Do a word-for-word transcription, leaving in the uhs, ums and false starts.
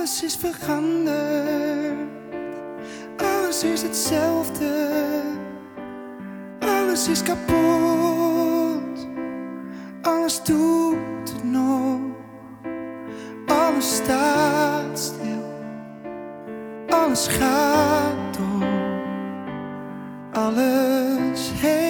Alles is veranderd, alles is hetzelfde, alles is kapot, alles doet het nog, alles staat stil, alles gaat door, alles heen.